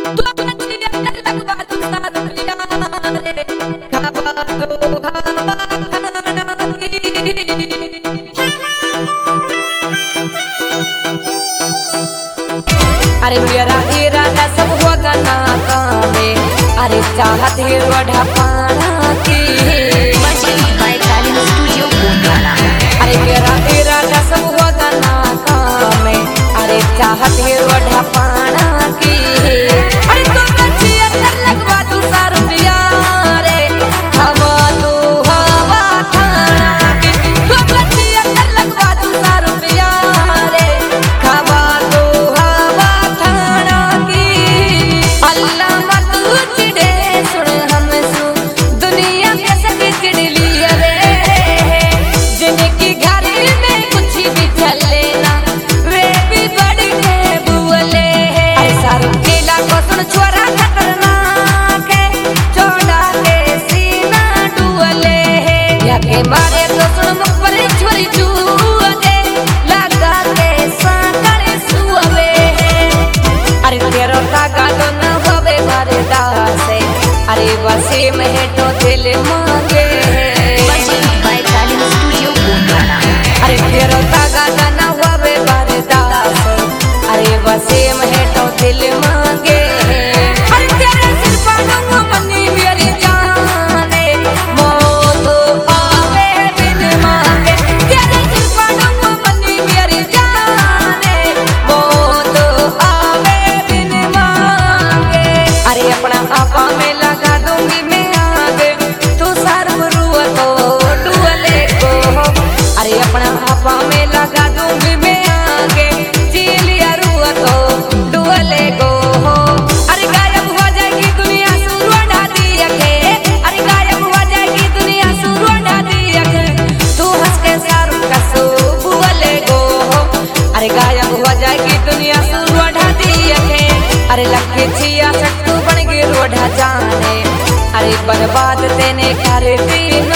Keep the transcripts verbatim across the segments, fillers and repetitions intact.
अरे मेरा इरादा सब होगा नाकामे, अरे चाहत है वढ़ा पाना की। अरे मेरा इरादा सब होगा नाकामे, अरे चाहत है वढ़ा पाना की। अरे तो बच्ची अंदर लगवा तू सा रुपया रे, हवा तू हवा खाना की। तो बच्ची अंदर लगवा तू सा रुपया रे, हवा तू हवा खाना की। अल्लाह मत चिड़े सुन हम सु दुनिया के सब चिड़ लिया रे, जिनकी घर में कुछ भी चले ना वे भी बड़ी है बुअले। ऐसा रुकेला को सुन छोरा खतरनाक है, चौड़ा के सीना डुअले या के मारे तो सुन मुख पर छोरी चूअले, लगा के सांकड़े सुअवे। अरे तेरो तागा तो न होवे मारे दासे, अरे वसे में तो दिल मांगे। अरे तेरो तागा तो न होवे मारे दासे, अरे वसे में तो दिल मांगे। अरे तेरे सिर पाडूंगा मनी मेरी जाने, मौत आवे बिन मांगे। तेरे सिर पाडूंगा मनी मेरी जाने, मौत आवे बिन मांगे। अरे अपना आपा में लगा दूंगी मैं आगे, तू सर्व रुआ तो डुअले को। अरे अपना आपा में लगा दूंगी मैं आगे, चिलिया रुआ तो डुअले को। अरे गायब हो जाएगी दुनिया सुरुआ ढाती अखे, अरे गायब हो जाएगी दुनिया सुरुआ ढाती अखे, तू हंस के सारू कसो बुअले को। अरे गायब हो जाएगी दुनिया सुरुआ ढाती अखे, अरे लखे छिया सट्टू बन गई रोढ़ा जाने, अरे बर्बाद तेने कर दीनो।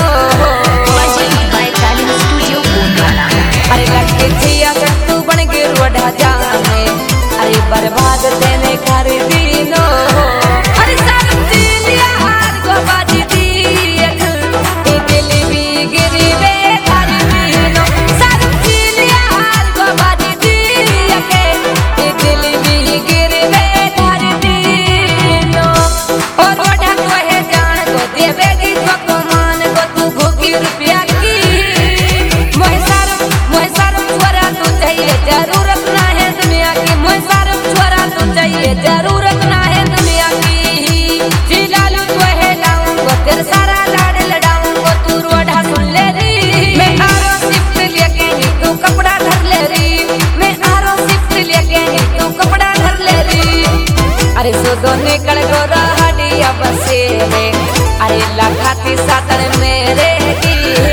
अरे लखे छिया सट्टू बन गई रोढ़ा जाने, अरे बर्बाद तेने कर दीनो। अरे सारू चिलिया हार को बाजी दी अख, ए दिल भी गिरी वे कर दीनो। सारू चिलिया हार को बाजी दी अख, ए दिल भी गिरी वे कर दीनो। और रोढ़ा को है जान को देवेगी तो मान को, तू भूखी रुपया की। मोहे सारू मोहे सारू छोरा तू चाहिए, जरूरत ना है दुनिया की। मोहे सारू छोरा तू चाहिए, जरूरत ना है दुनिया की। जिलालू तो है लाऊंगा तेरे सारा लाड़ लड़ाऊंगा, तू रोढ़ा सुन ले री। मैं आरो शिफ्ट लेके ही तू कपड़ा धर ले री, मैं आरो शिफ्ट लेके ही तू कपड़ा धर ले री। अरे सोदो निकल गो रहाडिया बसे रे, अरे लखाती सातन मेरे की।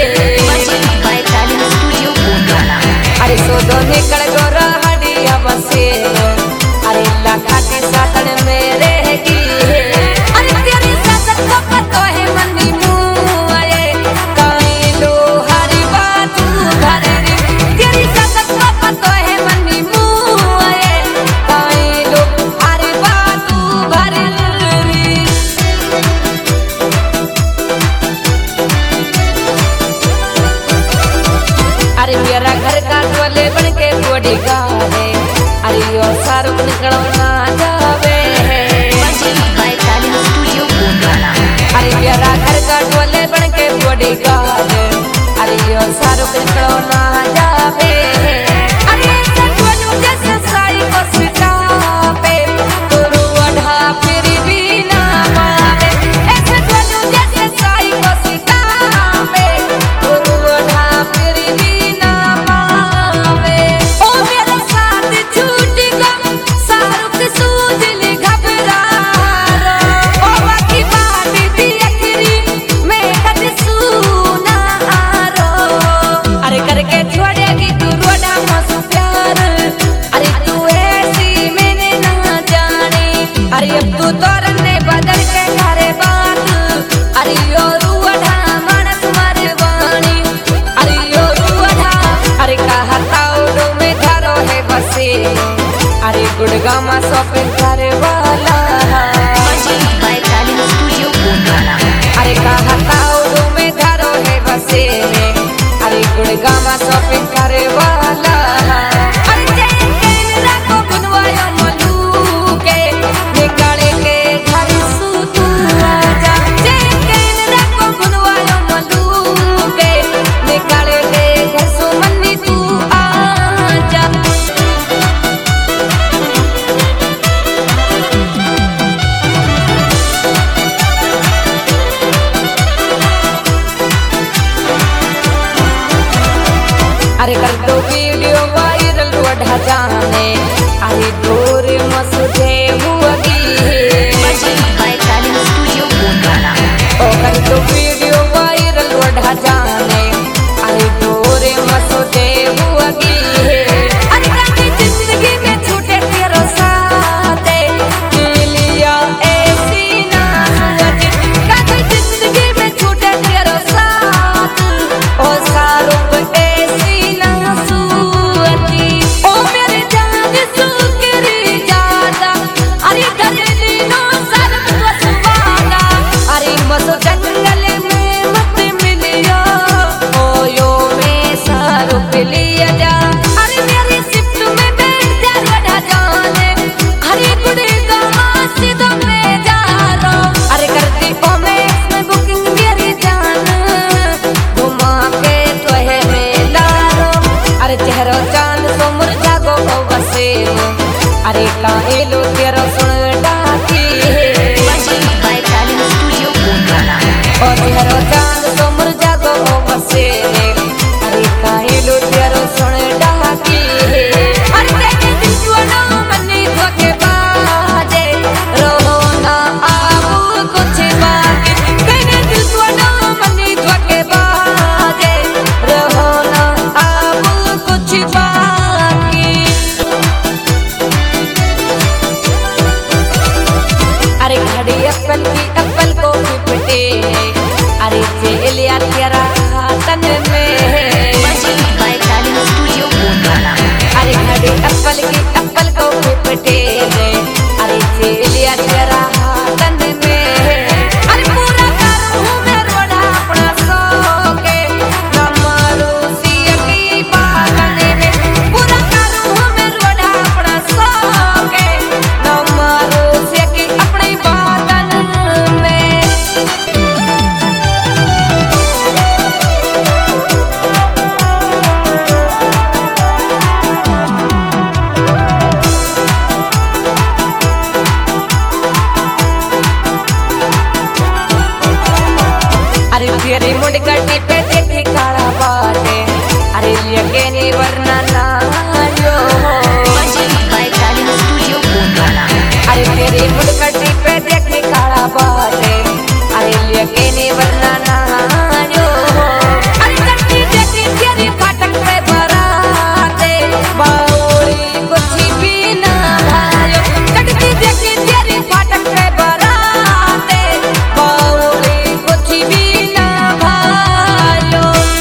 अरे सोदो निकल गो रहाडिया बसे रे, अरे लखाती सातन मेरे की। अरे तेरी सासत को पतो है मनी मुँह आए, काई लो हरी बात घर रे। तेरी सासत को पतो है मनी मुँह आए, काई लो हरी बात घर रे। अरे मेरा घर का टोले बन के बॉडी गावे, अरे यो सारू निकलो ना जावे। अरे मेरा घर का टोले बन के बॉडी गावे, अरे यो सारू निकलो ना जावे। अरे ऐसा टोलू जैसे साई को सितापे, तो रुआ फिर भी ना पावे। ऐसा टोलू जैसे साई को सितापे, तो रुआ फिर भी ना पावे। ओ मेरा साथ छूट गम सारू की सूझली घबरा रो, ओ बाकी बात दी अखरी मैं कद सुना आरो। अरे करके छोड़ेगी तू रोड़ा मसु प्यार, अरे तू ऐसी मैंने ना जानी। अरे अब तू तोरन ने बदल के करे बात, अरे यो रुआ मानस मरवानी। अरे यो रुआ अरे कहा ताउडो में घरो है बसे, अरे गुड़गामा शॉपिंग करे वाला। हुगी ओ कर तो वीडियो वायरल बढ़ा जाने अरे तोरे मसोदे हुगी अरे काकी जिंदगी में छूटे तेरा साथ लिया ऐसी ना काकी जिंदगी में छूटे तेरा साथ ओ सारूप ऐसी ना सूती ओ मेरे जान सुकरी जादा अरे गजनी नो सरप वसवादा अरे मसो जंगल में मत मिलियो ओ यो में सारूप लिया जा अरे मेरी शिफ्ट में बैठ जा बढ़ा जाने अरे गुड़े गामा सीधा में जा रो अरे करती ओ मैं इसमें बुकिंग मेरी जान घुमा के तोहे में ला रो अरे चेहरो चांद सो मुरझा गो बसे अरे काहेलो तेरा सुन डाकी और चेहरो चांद सो मुरझा गो बसे अरे काहेलो तेरा सुन डाकी अरे तेरे दिल जुआना मन्नी धोखे बाजे रो ना आबू कुछ बाकी तेरे दिल जुआना मन्नी धोखे बाजे रो ना आबू कुछ बाकी अरे घड़ी अप्पल की अप्पल को पिपटे अरे चेलिया तेरा हाथन में अरे घड़ी अप्पल की अप्पल को पिपटे अरे चेलिया तेरा हाथन में अरे पूरा करूं मैं रोड़ा अपना सो के नमरू सिया की बागन में पूरा करूं मैं रोड़ा अपना सो के नमरू सिया की अपनी बागन में अरे तेरे मुड़गटी पे देखी काला बाटे अरे लेके नी वरना ना यो अरे तेरे मुड़गटी पे देखी काला बाटे अरे लेके नी वरना ना यो अरे कट्टी देखी तेरी फाटक पे बराते बाउली कुछ भी ना भायो कट्टी देखी तेरी फाटक पे बराते बाउली कुछ भी ना भायो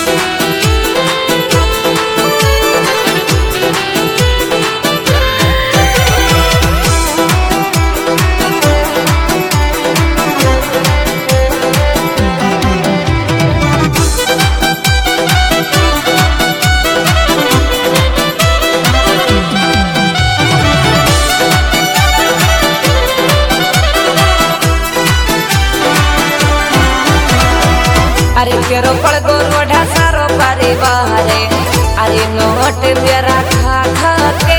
अरे तेरो पड़ गो रोढ़ा सारो परिवार अरे नोट मेरा खा खा के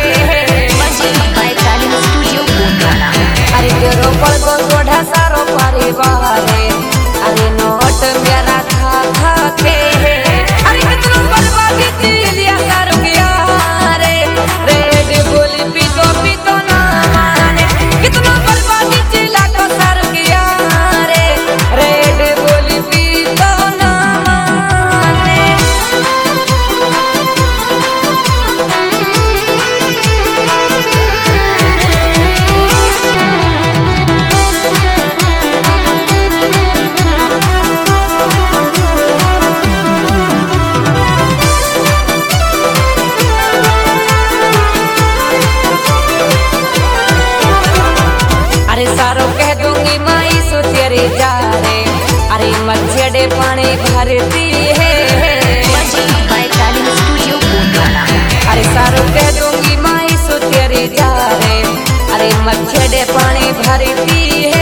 अरे तेरो पड़ गो रोढ़ा सारो परिवार अरे नोट मेरा खा खा के अरे कितना बर्बादी दिलिया सारो किया रे रेड बुल पीतो पीतो ना माने कितना बर्बादी चिला को सारो किया रे रेड बुल पीतो ना माने अरे सारो कह दूंगी माई सो तेरे जा रे अरे मच्छड़े पानी भरती है अरे सारो कह दूंगी माई सो तेरे जा रे अरे मच्छड़े पानी भरती है